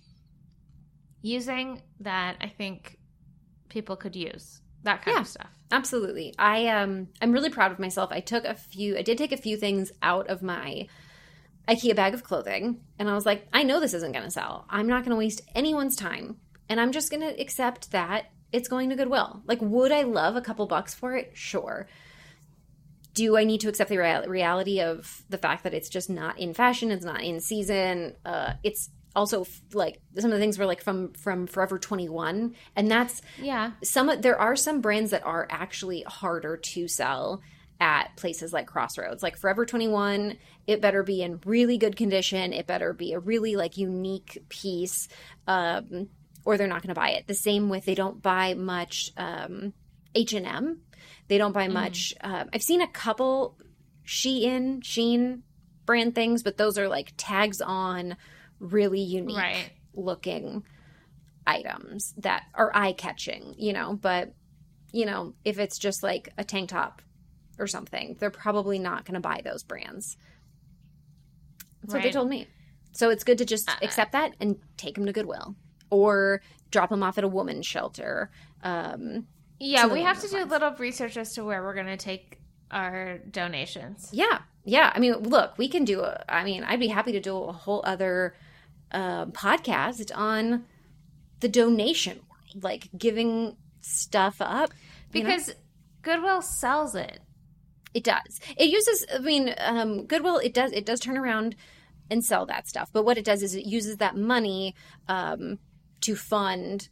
Speaker 2: using that I think people could use. That kind of stuff.
Speaker 1: Absolutely. I'm really proud of myself. I did take a few things out of my IKEA bag of clothing, and I was like, I know this isn't going to sell. I'm not going to waste anyone's time, and I'm just going to accept that it's going to Goodwill. Like, would I love a couple bucks for it? Sure. Do I need to accept the reality of the fact that it's just not in fashion? It's not in season. It's also like some of the things were like from Forever 21, and that's there are some brands that are actually harder to sell at places like Crossroads. Like Forever 21, it better be in really good condition. It better be a really like unique piece, or they're not going to buy it. The same with, they don't buy much H&M. They don't buy much. I've seen a couple Shein brand things, but those are like tags on, really unique looking items that are eye-catching, but if it's just like a tank top or something, they're probably not going to buy those brands. That's what they told me. So it's good to just accept that and take them to Goodwill or drop them off at a woman's shelter.
Speaker 2: We have to do a little research as to where we're going to take our donations.
Speaker 1: Yeah. I mean, look, we can do I'd be happy to do a whole other podcast on the donation, like giving stuff up.
Speaker 2: Because Goodwill sells it.
Speaker 1: It does. It uses, Goodwill, it does turn around and sell that stuff. But what it does is it uses that money to fund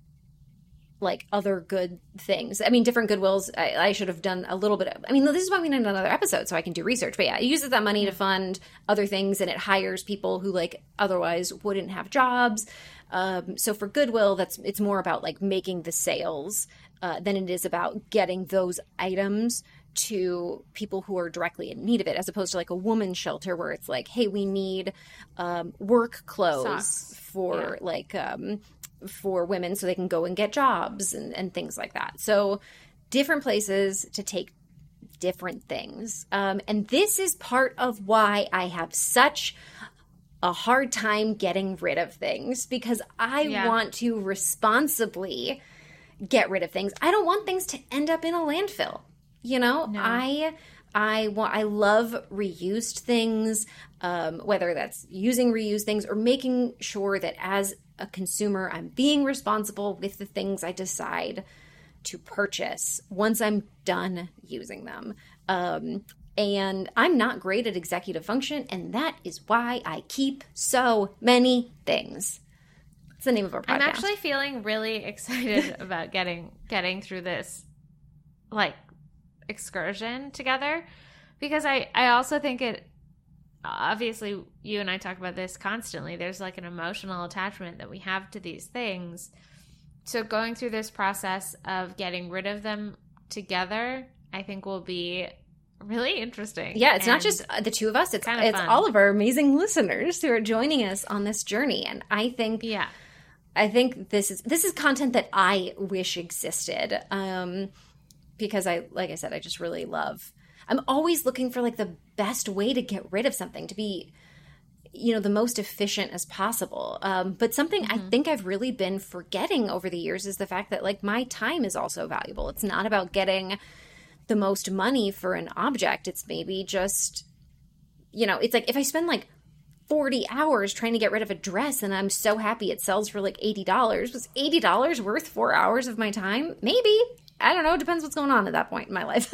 Speaker 1: like other good things. I mean, different Goodwills, I should have done a little bit of, this is why we need another episode so I can do research. But yeah, it uses that money to fund other things, and it hires people who like otherwise wouldn't have jobs. So for Goodwill, it's more about like making the sales than it is about getting those items to people who are directly in need of it, as opposed to like a woman's shelter where it's like, hey, we need work clothes for for women so they can go and get jobs and things like that. So different places to take different things. And this is part of why I have such a hard time getting rid of things, because I want to responsibly get rid of things. I don't want things to end up in a landfill. No. I love reused things, whether that's using reused things or making sure that as a consumer, I'm being responsible with the things I decide to purchase once I'm done using them. And I'm not great at executive function, and that is why I keep so many things. That's the name of our podcast.
Speaker 2: I'm actually feeling really excited about getting through this, like, excursion together, because I also think it, obviously you and I talk about this constantly, there's like an emotional attachment that we have to these things. So going through this process of getting rid of them together, I think will be really interesting.
Speaker 1: Yeah, it's not just the two of us, it's all of our amazing listeners who are joining us on this journey. And I think this is content that I wish existed. Because like I said, I just really love, I'm always looking for like the best way to get rid of something, to be, the most efficient as possible. But something I think I've really been forgetting over the years is the fact that like my time is also valuable. It's not about getting the most money for an object. It's maybe just, it's like if I spend like 40 hours trying to get rid of a dress and I'm so happy it sells for like $80, was $80 worth 4 hours of my time? Maybe. I don't know. It depends what's going on at that point in my life.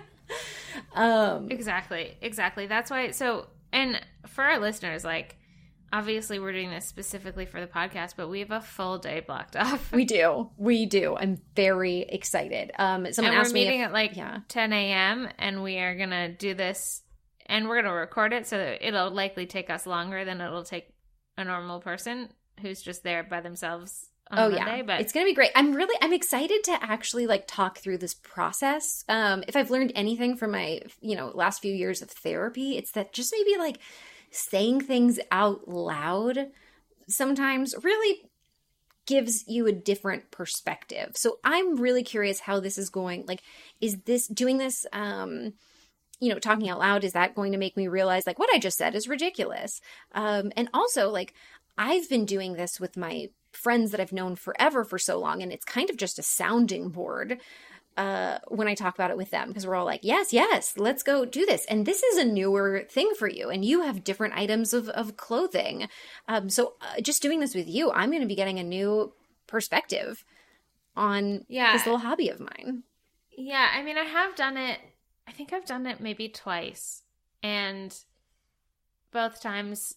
Speaker 2: Exactly. That's why. So, and for our listeners, like, obviously we're doing this specifically for the podcast, but we have a full day blocked off.
Speaker 1: We do. I'm very excited. Someone asked me
Speaker 2: meeting at like 10 a.m. and we are going to do this, and we're going to record it so that it'll likely take us longer than it'll take a normal person who's just there by themselves on Monday, but
Speaker 1: it's gonna be great. I'm excited to actually like talk through this process. If I've learned anything from my last few years of therapy, it's that just maybe like saying things out loud sometimes really gives you a different perspective. So I'm really curious how this is going. Like, is this doing this talking out loud, is that going to make me realize like what I just said is ridiculous? And also like I've been doing this with my friends that I've known forever for so long, and it's kind of just a sounding board when I talk about it with them, because we're all like, yes, let's go do this. And this is a newer thing for you, and you have different items of clothing. So just doing this with you, I'm going to be getting a new perspective on this little hobby of mine.
Speaker 2: Yeah, I mean, I have done it. I think I've done it maybe twice, and both times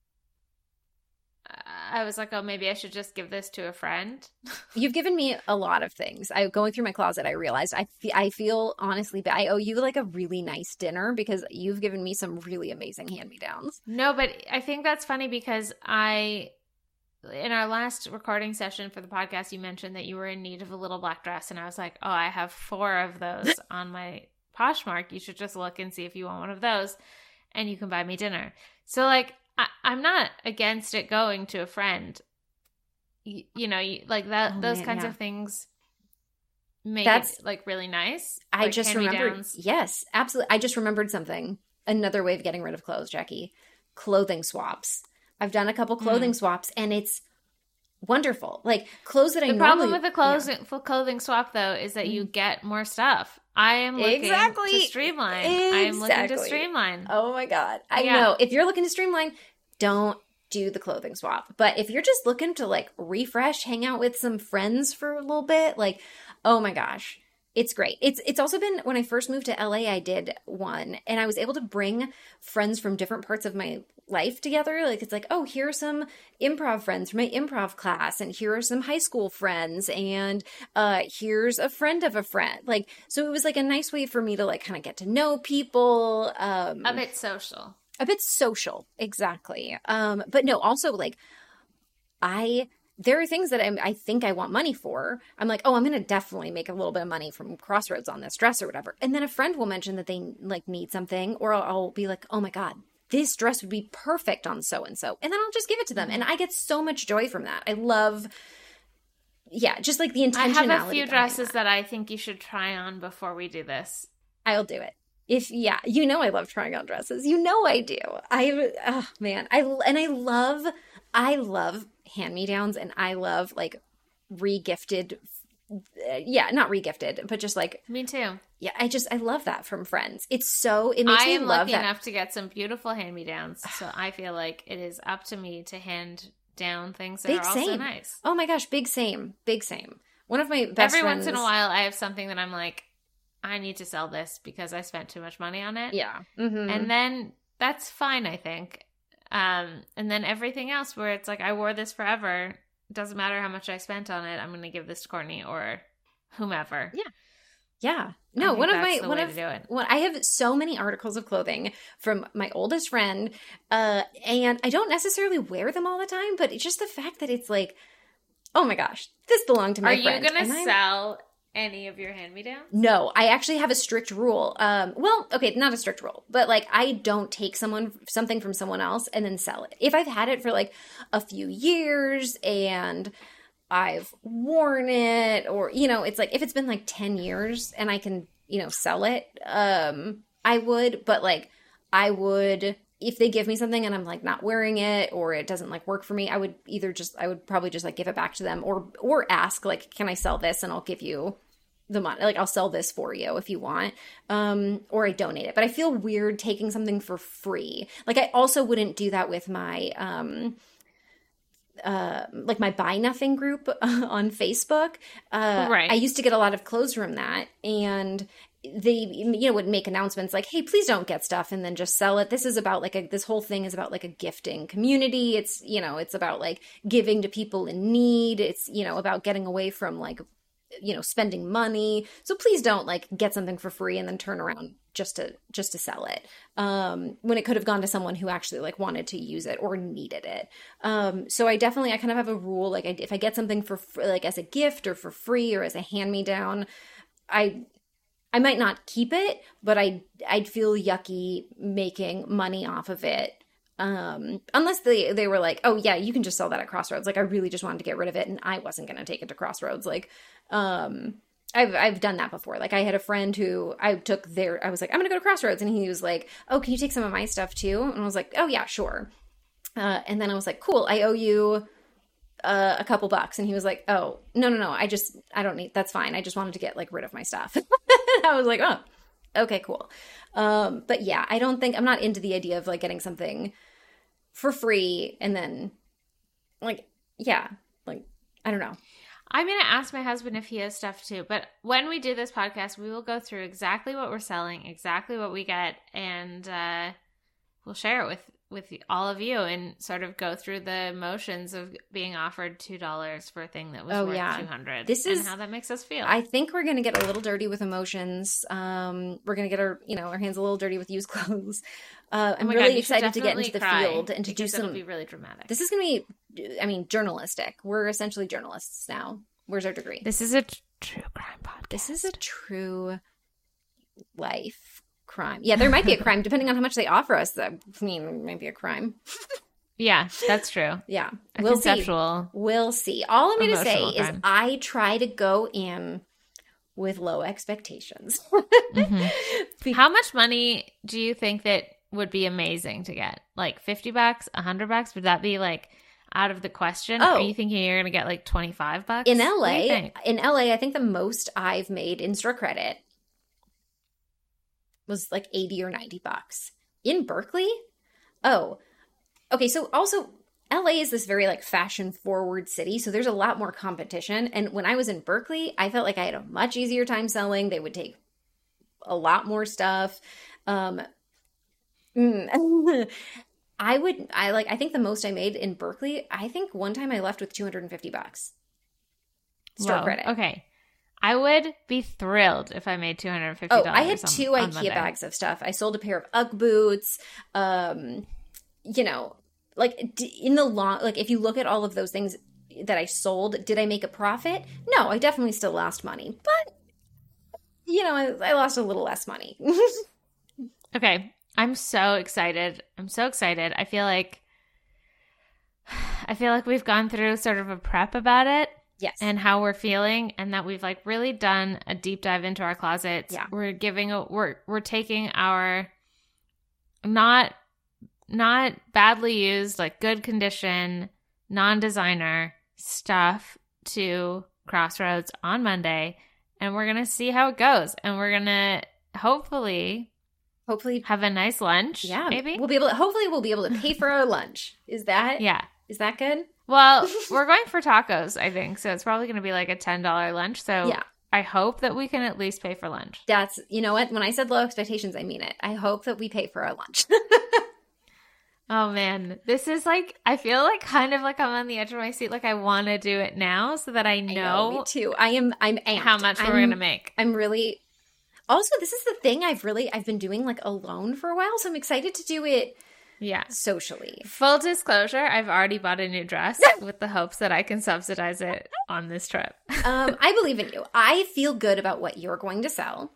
Speaker 2: I was like, oh, maybe I should just give this to a friend.
Speaker 1: You've given me a lot of things. Going through my closet, I realized I feel honestly bad. I owe you like a really nice dinner because you've given me some really amazing hand-me-downs.
Speaker 2: No, but I think that's funny because in our last recording session for the podcast, you mentioned that you were in need of a little black dress. And I was like, oh, I have 4 of those on my Poshmark. You should just look and see if you want one of those, and you can buy me dinner. So like, I'm not against it going to a friend. Like that. Those kinds of things make it like really nice.
Speaker 1: I just remembered. Yes, absolutely. I just remembered something. Another way of getting rid of clothes, Jackie. Clothing swaps. I've done a couple clothing swaps, and it's wonderful. Like clothes that I normally... The
Speaker 2: problem with the clothing swap, though, is that you get more stuff. I am looking to streamline. I am looking to streamline.
Speaker 1: Oh my God. I know. If you're looking to streamline, don't do the clothing swap. But if you're just looking to like refresh, hang out with some friends for a little bit, like, oh my gosh, it's great. It's also been, when I first moved to LA, I did one, and I was able to bring friends from different parts of my life together. Like, it's like, oh, here are some improv friends from my improv class, and here are some high school friends, and here's a friend of a friend. Like, so it was like a nice way for me to like kind of get to know people.
Speaker 2: A bit social.
Speaker 1: A bit social, exactly. But no, also like there are things that I think I want money for. I'm like, oh, I'm going to definitely make a little bit of money from Crossroads on this dress or whatever. And then a friend will mention that they like need something, or I'll be like, oh my God, this dress would be perfect on so-and-so. And then I'll just give it to them. And I get so much joy from that. I love, just like the intentionality.
Speaker 2: I have a few dresses that I think you should try on before we do this.
Speaker 1: I'll do it. I love trying on dresses. You know I do. Oh man. I love hand-me-downs, and I love like re-gifted, not re-gifted, but just like,
Speaker 2: me too.
Speaker 1: Yeah, I love that from friends. It makes me love that. I am lucky
Speaker 2: enough to get some beautiful hand-me-downs, so I feel like it is up to me to hand down things that are also nice.
Speaker 1: Oh my gosh, big same. One of my best friends.
Speaker 2: Every once in a while, I have something that I'm like, I need to sell this because I spent too much money on it.
Speaker 1: Yeah. Mm-hmm.
Speaker 2: And then that's fine, I think. And then everything else where it's like, I wore this forever. It doesn't matter how much I spent on it. I'm going to give this to Courtney or whomever.
Speaker 1: Yeah. Yeah. No, I have so many articles of clothing from my oldest friend. And I don't necessarily wear them all the time, but it's just the fact that it's like, oh my gosh, this belonged to my friend.
Speaker 2: Are you going to sell any of your hand-me-downs?
Speaker 1: No, I actually have a strict rule. Not a strict rule, but like I don't take something from someone else and then sell it. If I've had it for like a few years and I've worn it, or it's like if it's been like 10 years and I can, sell it, I would, but like I would, if they give me something and I'm like not wearing it or it doesn't like work for me, I would probably just like give it back to them or ask like, can I sell this? And I'll give you the money. Like I'll sell this for you if you want, or I donate it. But I feel weird taking something for free. Like I also wouldn't do that with my, like my Buy Nothing group on Facebook.
Speaker 2: Right.
Speaker 1: I used to get a lot of clothes from that, and they, would make announcements like, hey, please don't get stuff and then just sell it. This is about like this whole thing is about like a gifting community. It's, it's about like giving to people in need. It's, about getting away from like, spending money. So please don't like get something for free and then turn around just to sell it. When it could have gone to someone who actually like wanted to use it or needed it. So I kind of have a rule. Like if I get something for like as a gift or for free or as a hand-me-down, I might not keep it, but I'd feel yucky making money off of it. Unless they were like, oh yeah, you can just sell that at Crossroads. Like I really just wanted to get rid of it and I wasn't going to take it to Crossroads. Like, I've done that before. Like I had a friend who I was like, I'm going to go to Crossroads. And he was like, oh, can you take some of my stuff too? And I was like, oh yeah, sure. And then I was like, cool, I owe you a couple bucks. And he was like, oh, no, I don't need, that's fine. I just wanted to get like rid of my stuff. I was like, oh, okay, cool. But yeah, I'm not into the idea of like getting something for free and then like, yeah, like, I don't know.
Speaker 2: I'm going to ask my husband if he has stuff too. But when we do this podcast, we will go through exactly what we're selling, exactly what we get, and we'll share it with all of you and sort of go through the motions of being offered $2 for a thing that was worth $200 and how that makes us feel.
Speaker 1: I think we're going to get a little dirty with emotions. We're going to get our hands a little dirty with used clothes. I'm really excited to get into the field and to do some.
Speaker 2: It'll be really dramatic.
Speaker 1: This is going to be, journalistic. We're essentially journalists now. Where's our degree?
Speaker 2: This is a true crime podcast.
Speaker 1: This is a true life crime. Yeah, there might be a crime depending on how much they offer us. That might be a crime.
Speaker 2: Yeah, that's true.
Speaker 1: Yeah,
Speaker 2: we'll conceptual.
Speaker 1: See. We'll see. All I'm going to say
Speaker 2: crime.
Speaker 1: Is I try to go in with low expectations.
Speaker 2: Mm-hmm. How much money do you think that would be amazing to get? Like $50, $100? Would that be like out of the question?
Speaker 1: Oh.
Speaker 2: Are you thinking you're going to get like $25?
Speaker 1: In LA, I think the most I've made in store credit was like $80 or $90. In Berkeley? Oh, okay. So also LA is this very like fashion forward city, so there's a lot more competition. And when I was in Berkeley, I felt like I had a much easier time selling. They would take a lot more stuff. I think the most I made in Berkeley, I think one time I left with $250 store credit.
Speaker 2: Okay. I would be thrilled if I made $250.
Speaker 1: Oh, I had two IKEA bags of stuff. I sold a pair of UGG boots. Like in the long, like if you look at all of those things that I sold, did I make a profit? No, I definitely still lost money, but I lost a little less money.
Speaker 2: Okay. I'm so excited. I feel like we've gone through sort of a prep about it.
Speaker 1: Yes.
Speaker 2: And how we're feeling, and that we've like really done a deep dive into our closets.
Speaker 1: Yeah.
Speaker 2: We're taking our not badly used, like good condition, non-designer stuff to Crossroads on Monday, and we're going to see how it goes. And we're going to hopefully have a nice lunch.
Speaker 1: Yeah.
Speaker 2: Maybe
Speaker 1: we'll be able to pay for our lunch. Is that good?
Speaker 2: Well, we're going for tacos, I think. So it's probably going to be like a $10 lunch. So
Speaker 1: yeah.
Speaker 2: I hope that we can at least pay for lunch.
Speaker 1: That's, you know what? When I said low expectations, I mean it. I hope that we pay for our lunch.
Speaker 2: Oh, man. This is like, I feel like kind of like I'm on the edge of my seat. Like I want to do it now so that I know
Speaker 1: me too. I'm amped.
Speaker 2: How much we're going to make.
Speaker 1: I'm really, also, this is the thing I've been doing like alone for a while. So I'm excited to do it.
Speaker 2: Yeah.
Speaker 1: Socially.
Speaker 2: Full disclosure, I've already bought a new dress with the hopes that I can subsidize it on this trip.
Speaker 1: I believe in you. I feel good about what you're going to sell.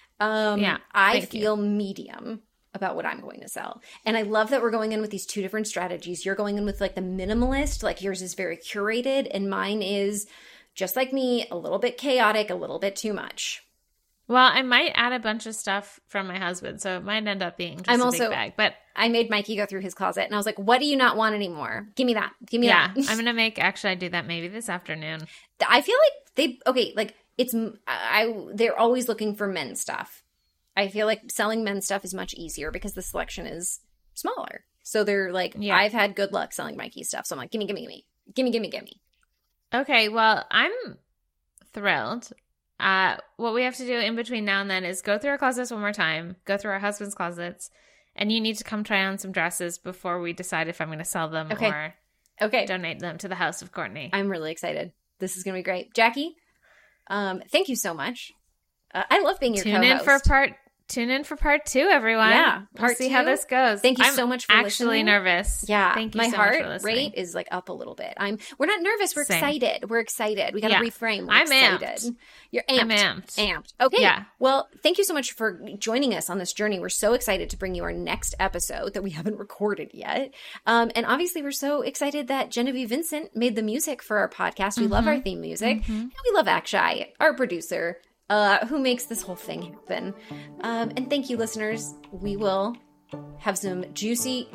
Speaker 1: I feel medium about what I'm going to sell. And I love that we're going in with these two different strategies. You're going in with like the minimalist, like yours is very curated, and mine is just like me, a little bit chaotic, a little bit too much.
Speaker 2: Well, I might add a bunch of stuff from my husband, so it might end up being just a big bag. But
Speaker 1: I made Mikey go through his closet, and I was like, what do you not want anymore? Give me that. Give me that.
Speaker 2: Yeah, I'm going to actually I do that maybe this afternoon.
Speaker 1: I feel like they're always looking for men's stuff. I feel like selling men's stuff is much easier because the selection is smaller. So they're like, I've had good luck selling Mikey's stuff. So I'm like, gimme.
Speaker 2: Okay, well, I'm thrilled. What we have to do in between now and then is go through our closets one more time, go through our husband's closets, and you need to come try on some dresses before we decide if I'm going to sell them or donate them to the House of Courtney.
Speaker 1: I'm really excited. This is going to be great. Jackie, thank you so much. I love being your co-host.
Speaker 2: Tune in for part 2, everyone.
Speaker 1: Yeah,
Speaker 2: we'll see how this goes.
Speaker 1: Thank you so much for listening.
Speaker 2: I'm actually nervous.
Speaker 1: Yeah,
Speaker 2: thank you
Speaker 1: my
Speaker 2: so much for
Speaker 1: heart
Speaker 2: listening.
Speaker 1: rate is like up a little bit. We're not nervous. We're excited. We're excited. We got to reframe.
Speaker 2: I'm
Speaker 1: excited.
Speaker 2: Amped.
Speaker 1: You're amped.
Speaker 2: I'm amped.
Speaker 1: Okay.
Speaker 2: Yeah.
Speaker 1: Well, thank you so much for joining us on this journey. We're so excited to bring you our next episode that we haven't recorded yet. And obviously, we're so excited that Genevieve Vincent made the music for our podcast. We love our theme music. And we love Akshay, our producer, who makes this whole thing happen. And thank you, listeners. We will have some juicy,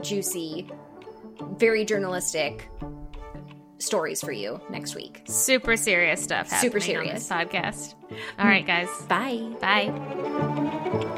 Speaker 1: very journalistic stories for you next week.
Speaker 2: Super serious stuff happening
Speaker 1: Super serious
Speaker 2: on this podcast. All right, guys.
Speaker 1: Bye.
Speaker 2: Bye.